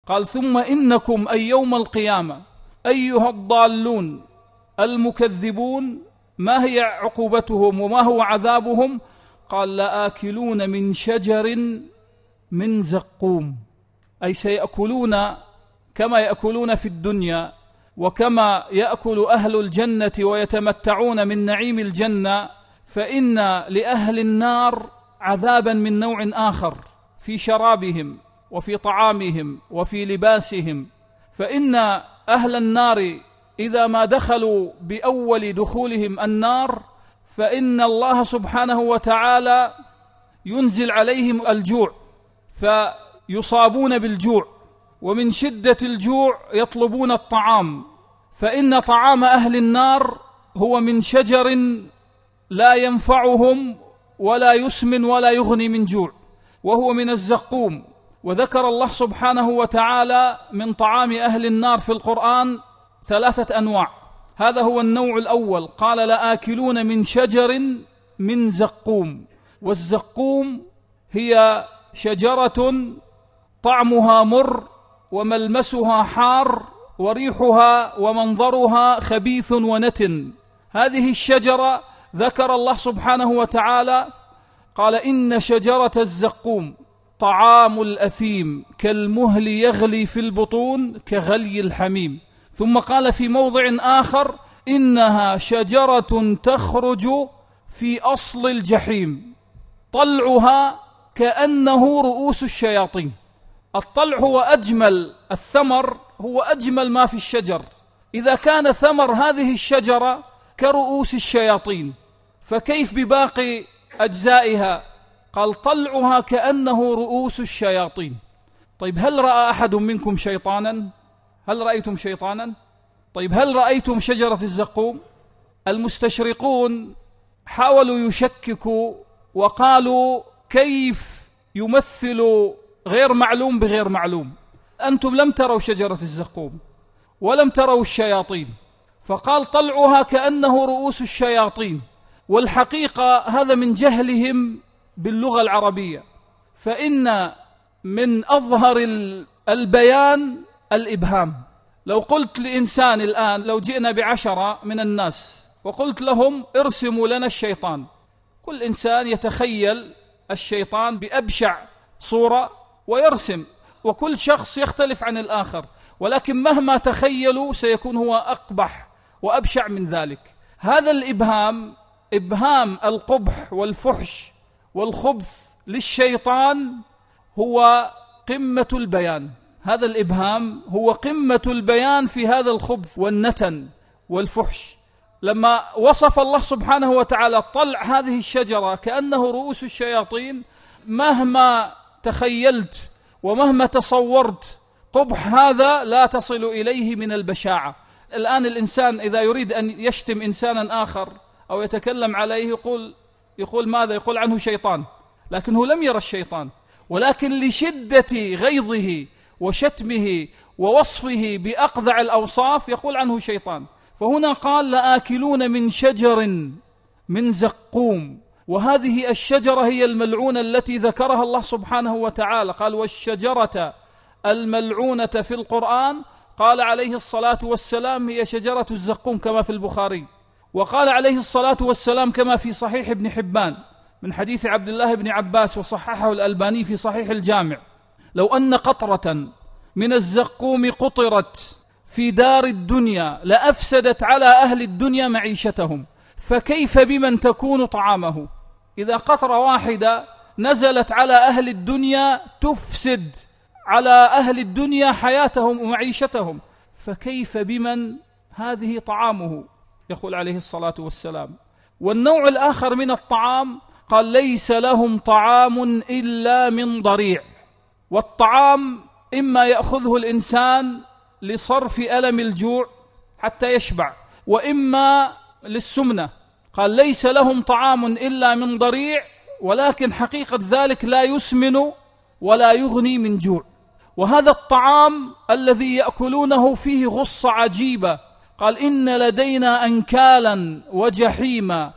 قال: ثم إنكم أي يوم القيامة أيها الضالون المكذبون، ما هي عقوبتهم وما هو عذابهم؟ قال: لآكلون من شجر من زقوم، أي سيأكلون كما يأكلون في الدنيا، وكما يأكل أهل الجنة ويتمتعون من نعيم الجنة، فإن لأهل النار عذابا من نوع آخر في شرابهم وفي طعامهم وفي لباسهم. فإن أهل النار إذا ما دخلوا بأول دخولهم النار، فإن الله سبحانه وتعالى ينزل عليهم الجوع، فيصابون بالجوع، ومن شدة الجوع يطلبون الطعام، فإن طعام أهل النار هو من شجر لا ينفعهم ولا يسمن ولا يغني من جوع، وهو من الزقوم. وذكر الله سبحانه وتعالى من طعام أهل النار في القرآن 3 أنواع. هذا هو النوع الأول، قال: لآكلون من شجر من زقوم. والزقوم هي شجرة طعمها مر وملمسها حار وريحها ومنظرها خبيث ونتن. هذه الشجرة ذكر الله سبحانه وتعالى قال: إن شجرة الزقوم طعام الأثيم كالمهل يغلي في البطون كغلي الحميم. ثم قال في موضع آخر: إنها شجرة تخرج في أصل الجحيم طلعها كأنه رؤوس الشياطين. الطلع هو أجمل، الثمر هو أجمل ما في الشجر. إذا كان ثمر هذه الشجرة كرؤوس الشياطين، فكيف بباقي أجزائها؟ قال: طلعها كأنه رؤوس الشياطين. طيب، هل رأى أحد منكم شيطانا؟ هل رأيتم شيطانا؟ طيب، هل رأيتم شجرة الزقوم؟ المستشرقون حاولوا يشككوا وقالوا: كيف يمثل غير معلوم بغير معلوم؟ أنتم لم تروا شجرة الزقوم ولم تروا الشياطين، فقال: طلعها كأنه رؤوس الشياطين. والحقيقة هذا من جهلهم باللغة العربية، فإن من أظهر البيان الإبهام. لو قلت لإنسان الآن، لو جئنا ب10 من الناس وقلت لهم: ارسموا لنا الشيطان، كل إنسان يتخيل الشيطان بأبشع صورة ويرسم، وكل شخص يختلف عن الآخر، ولكن مهما تخيلوا سيكون هو أقبح وأبشع من ذلك. هذا الإبهام، إبهام القبح والفحش والخبث للشيطان، هو قمة البيان. هذا الإبهام هو قمة البيان في هذا الخبث والنتن والفحش. لما وصف الله سبحانه وتعالى طلع هذه الشجرة كأنه رؤوس الشياطين، مهما تخيلت ومهما تصورت قبح هذا لا تصل إليه من البشاعة. الآن الإنسان إذا يريد أن يشتم إنسانا آخر أو يتكلم عليه يقول ماذا؟ يقول عنه شيطان، لكنه لم يرى الشيطان، ولكن لشدة غيظه وشتمه ووصفه بأقذع الأوصاف يقول عنه شيطان. فهنا قال: لآكلون من شجر من زقوم. وهذه الشجرة هي الملعونة التي ذكرها الله سبحانه وتعالى، قال: والشجرة الملعونة في القرآن، قال عليه الصلاة والسلام: هي شجرة الزقوم كما في البخاري. وقال عليه الصلاة والسلام كما في صحيح ابن حبان من حديث عبد الله بن عباس، وصححه الألباني في صحيح الجامع: لو أن قطرة من الزقوم قطرت في دار الدنيا لأفسدت على أهل الدنيا معيشتهم، فكيف بمن تكون طعامه؟ إذا قطرة واحدة نزلت على أهل الدنيا تفسد على أهل الدنيا حياتهم ومعيشتهم، فكيف بمن هذه طعامه؟ يقول عليه الصلاة والسلام. والنوع الآخر من الطعام قال: ليس لهم طعام إلا من ضريع. والطعام إما يأخذه الإنسان لصرف ألم الجوع حتى يشبع، وإما للسمنة. قال: ليس لهم طعام إلا من ضريع، ولكن حقيقة ذلك لا يسمن ولا يغني من جوع. وهذا الطعام الذي يأكلونه فيه غصة عجيبة. قال: إن لدينا أنكالا وجحيما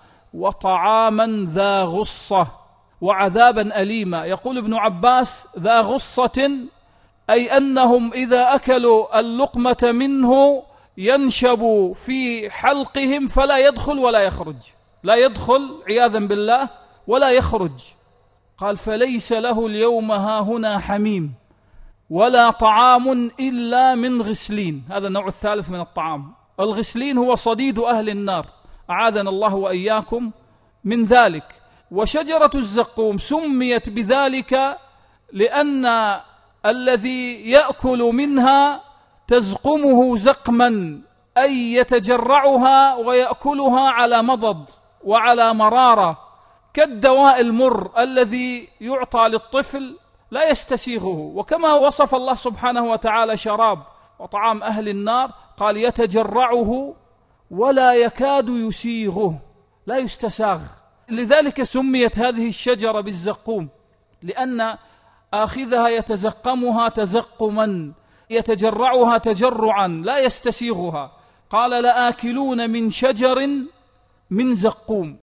وطعاما ذا غصة وعذابا أليما. يقول ابن عباس: ذا غصة أي أنهم إذا أكلوا اللقمة منه ينشب في حلقهم فلا يدخل ولا يخرج، لا يدخل عياذا بالله ولا يخرج. قال فليس له اليوم هاهنا حميم ولا طعام إلا من غسلين. هذا النوع الثالث من الطعام. الغسلين هو صديد أهل النار، أعاذنا الله وإياكم من ذلك. وشجرة الزقوم سميت بذلك لأن الذي يأكل منها تزقمه زقما، أي يتجرعها ويأكلها على مضض وعلى مرارة، كالدواء المر الذي يعطى للطفل لا يستسيغه. وكما وصف الله سبحانه وتعالى شراب وطعام أهل النار قال يتجرعه ولا يكاد يسيغه، لا يستساغ. لذلك سميت هذه الشجرة بالزقوم، لأن آخذها يتزقمها تزقما، يتجرعها تجرعا لا يستسيغها. قال لآكلون من شجر من زقوم.